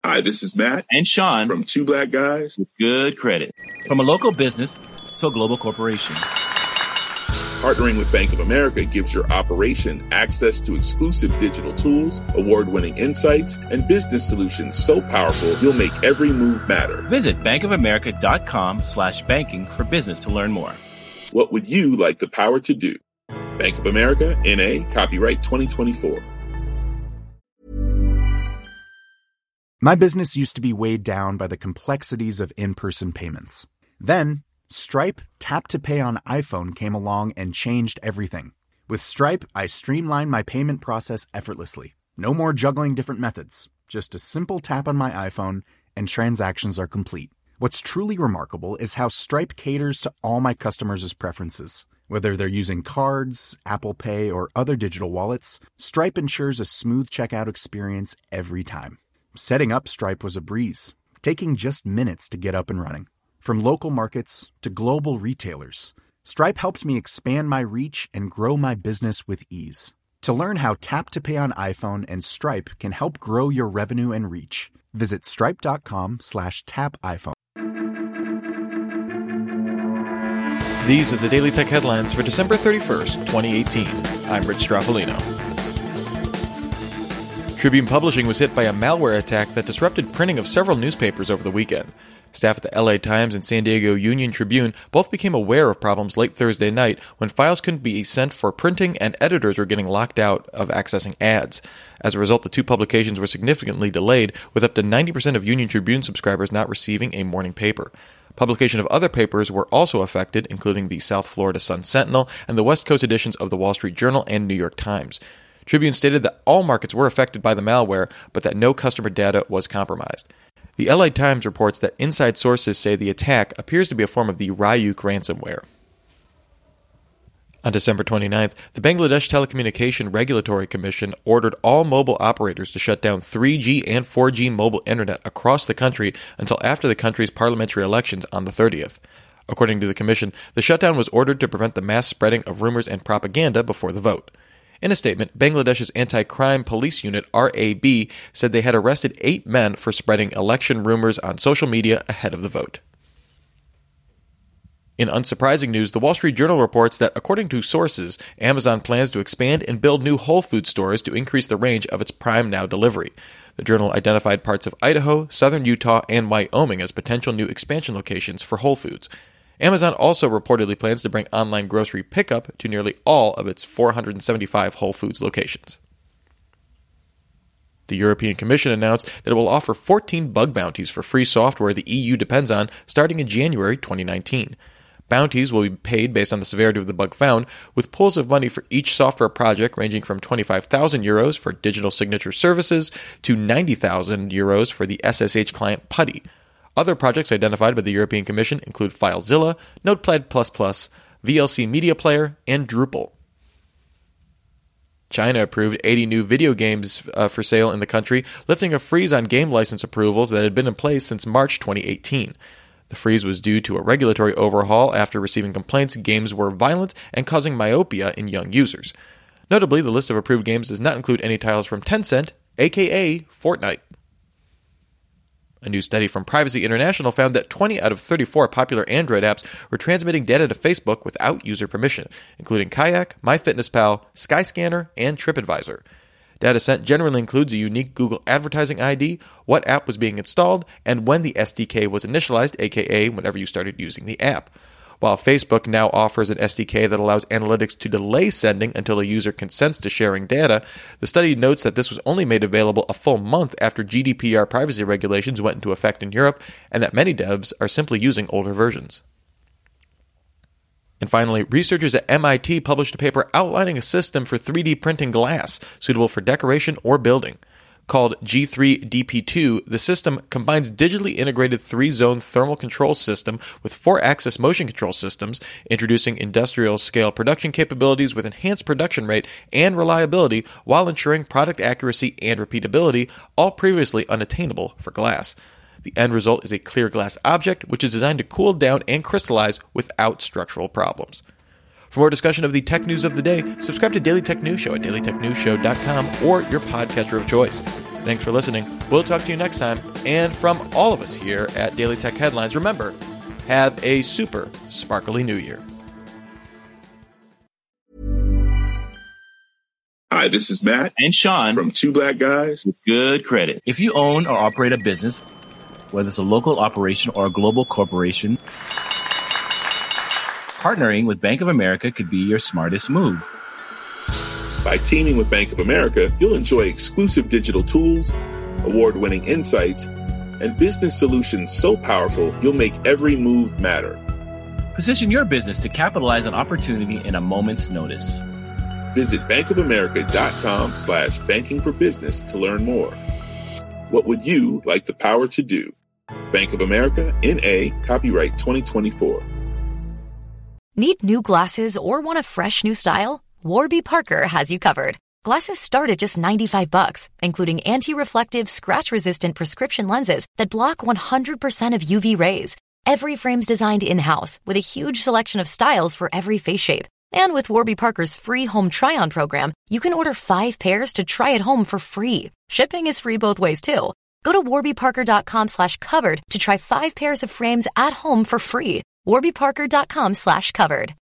Hi, this is Matt and Sean from Two Black Guys with Good Credit. From a local business to a global corporation, partnering with Bank of America gives your operation access to exclusive digital tools, award-winning insights, and business solutions so powerful you'll make every move matter. Visit bankofamerica.com/banking for business to learn more. What would you like the power to do? Bank of America, N.A., copyright 2024. My business used to be weighed down by the complexities of in-person payments. Then, Stripe Tap to Pay on iPhone came along and changed everything. With Stripe, I streamlined my payment process effortlessly. No more juggling different methods. Just a simple tap on my iPhone and transactions are complete. What's truly remarkable is how Stripe caters to all my customers' preferences. Whether they're using cards, Apple Pay, or other digital wallets, Stripe ensures a smooth checkout experience every time. Setting up Stripe was a breeze, taking just minutes to get up and running. From local markets to global retailers, Stripe helped me expand my reach and grow my business with ease. To learn how Tap to Pay on iPhone and Stripe can help grow your revenue and reach, visit stripe.com/tapiphone. These are the Daily Tech headlines for December 31st, 2018. I'm Rich Straffolino. Tribune Publishing was hit by a malware attack that disrupted printing of several newspapers over the weekend. Staff at the LA Times and San Diego Union Tribune both became aware of problems late Thursday night when files couldn't be sent for printing and editors were getting locked out of accessing ads. As a result, the two publications were significantly delayed, with up to 90% of Union Tribune subscribers not receiving a morning paper. Publication of other papers were also affected, including the South Florida Sun-Sentinel and the West Coast editions of the Wall Street Journal and New York Times. Tribune stated that all markets were affected by the malware, but that no customer data was compromised. The LA Times reports that inside sources say the attack appears to be a form of the Ryuk ransomware. On December 29th, the Bangladesh Telecommunication Regulatory Commission ordered all mobile operators to shut down 3G and 4G mobile internet across the country until after the country's parliamentary elections on the 30th. According to the commission, the shutdown was ordered to prevent the mass spreading of rumors and propaganda before the vote. In a statement, Bangladesh's anti-crime police unit, RAB, said they had arrested 8 men for spreading election rumors on social media ahead of the vote. In unsurprising news, the Wall Street Journal reports that, according to sources, Amazon plans to expand and build new Whole Foods stores to increase the range of its Prime Now delivery. The Journal identified parts of Idaho, southern Utah, and Wyoming as potential new expansion locations for Whole Foods. Amazon also reportedly plans to bring online grocery pickup to nearly all of its 475 Whole Foods locations. The European Commission announced that it will offer 14 bug bounties for free software the EU depends on starting in January 2019. Bounties will be paid based on the severity of the bug found, with pools of money for each software project ranging from €25,000 for digital signature services to €90,000 for the SSH client PuTTY. Other projects identified by the European Commission include FileZilla, Notepad++, VLC Media Player, and Drupal. China approved 80 new video games for sale in the country, lifting a freeze on game license approvals that had been in place since March 2018. The freeze was due to a regulatory overhaul after receiving complaints games were violent and causing myopia in young users. Notably, the list of approved games does not include any titles from Tencent, aka Fortnite. A new study from Privacy International found that 20 out of 34 popular Android apps were transmitting data to Facebook without user permission, including Kayak, MyFitnessPal, Skyscanner, and TripAdvisor. Data sent generally includes a unique Google advertising ID, what app was being installed, and when the SDK was initialized, aka whenever you started using the app. While Facebook now offers an SDK that allows analytics to delay sending until a user consents to sharing data, the study notes that this was only made available a full month after GDPR privacy regulations went into effect in Europe, and that many devs are simply using older versions. And finally, researchers at MIT published a paper outlining a system for 3D printing glass suitable for decoration or building. Called G3DP2, the system combines digitally integrated 3-zone thermal control system with 4-axis motion control systems, introducing industrial-scale production capabilities with enhanced production rate and reliability while ensuring product accuracy and repeatability, all previously unattainable for glass. The end result is a clear glass object, which is designed to cool down and crystallize without structural problems. For more discussion of the tech news of the day, subscribe to Daily Tech News Show at dailytechnewsshow.com or your podcaster of choice. Thanks for listening. We'll talk to you next time. And from all of us here at Daily Tech Headlines, remember, have a super sparkly new year. Hi, this is Matt And Sean from Two Black Guys with Good Credit. If you own or operate a business, whether it's a local operation or a global corporation, partnering with Bank of America could be your smartest move. By teaming with Bank of America, you'll enjoy exclusive digital tools, award-winning insights, and business solutions so powerful you'll make every move matter. Position your business to capitalize on opportunity in a moment's notice. Visit bankofamerica.com/banking for business to learn more. What would you like the power to do? Bank of America, N.A., copyright 2024. Need new glasses or want a fresh new style? Warby Parker has you covered. Glasses start at just $95, including anti-reflective, scratch-resistant prescription lenses that block 100% of UV rays. Every frame's designed in-house with a huge selection of styles for every face shape. And with Warby Parker's free home try-on program, you can order 5 pairs to try at home for free. Shipping is free both ways, too. Go to warbyparker.com/covered to try 5 pairs of frames at home for free. warbyparker.com/covered.